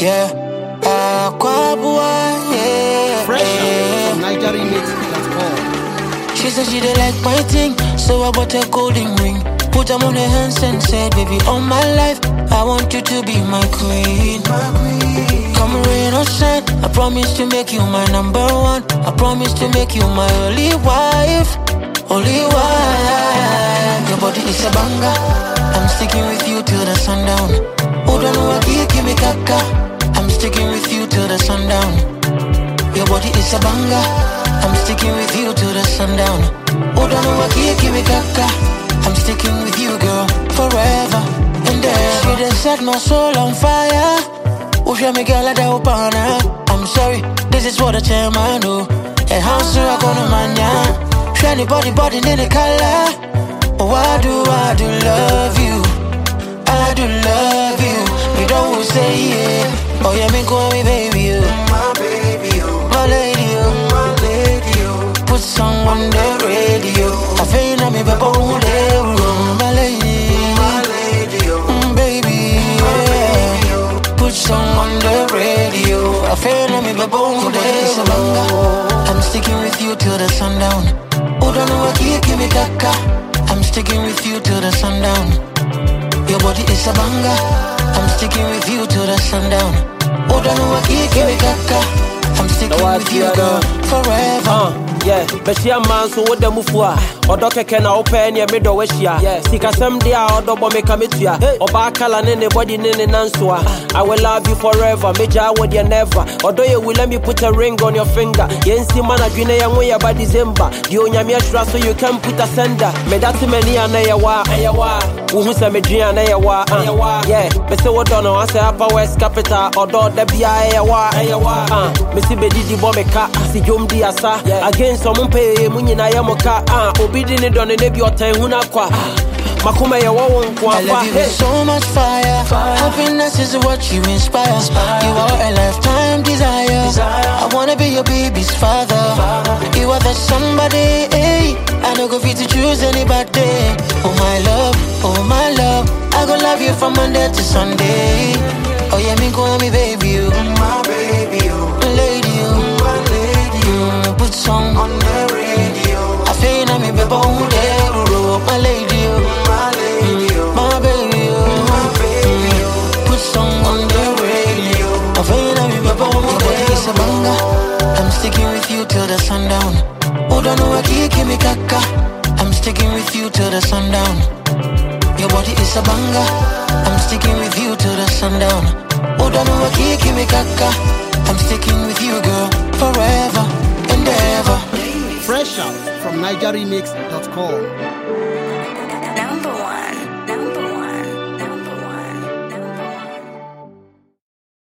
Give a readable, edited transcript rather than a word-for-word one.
yeah. Aquabua, yeah. Fresh from NigerRemix.com. She said she did like my thing, so I bought a golden ring. Put them on her hands and said, baby, all my life, I want you to be my queen. Come rain or shine, I promise to make you my number one. I promise to make you my only wife. Only wife. Your body is a banger, I'm sticking with you till the sundown. Oh, don't know what you give me kaka, I'm sticking with you till the sundown. Your body is a banger, I'm sticking with you till the sundown. Oh, don't know what you give me kaka, I'm sticking with you, girl, forever and ever. She done set my soul on fire. Oh, she me girl, I'm sorry, this is what the chairman do. And how soon I gonna mania? Shiny body in the color. Oh, I do love you. I do love you. You don't say yeah. Oh, yeah, me call me baby, you. My baby, you. My lady, you. My lady, you. Put song on the radio. I feel like me, but oh, my lady. My lady, you. Baby, yeah. Put song on the radio. I feel like me, but oh, I'm sticking with you till the sundown. Oh, don't know what you give me kaka, I'm sticking with you till the sundown. Your body is a banger, I'm sticking with you till the sundown. Oh, don't know what you give me kaka, I'm sticking with you, girl, forever. Yeah, but she a man so what the mufua. Odo keke na open ya middle weshia. Sika sem dia odo bo meka metua. Oba kala nene body nene nanswa. I will love you forever. Meja with you never. Odo you will let me put a ring on your finger. Yensi man adwene ya ngoya by December. Di onyame atwa so you can put a sender. Me that many ana ya wa. Uhu se me dua na ya wa. Yeah, me say what on I say Upper West Capital. Odo da bia ya wa. Me si be didi bo meka. Si jom di asa. Again some pay munyi na ya moka. Obidi ni done ne bi otan hu na kwa. Makuma ya wo nkwa. I love you with so much fire. Happiness is what you inspire. You are a lifetime desire. I wanna be your baby's father. You are the somebody, I don't go fit to choose anybody. Oh my love, I go love you from Monday to Sunday. Oh yeah, me call me baby, you. My baby, you. Lady, you. My lady, you. Put song on the radio. I feel na me baby, my lady, you. My lady, you. My baby, you. My baby, you. Put song on the radio. I feel na me baby, it's a banger. I'm sticking with you till the sundown. Oh, don't know what you give me kaka, I'm sticking with you till the sundown. Your body is a banger, I'm sticking with you till the sundown. Oh, don't know what you give me kaka, I'm sticking with you, girl, forever and ever. Fresh out from NigerRemix.com.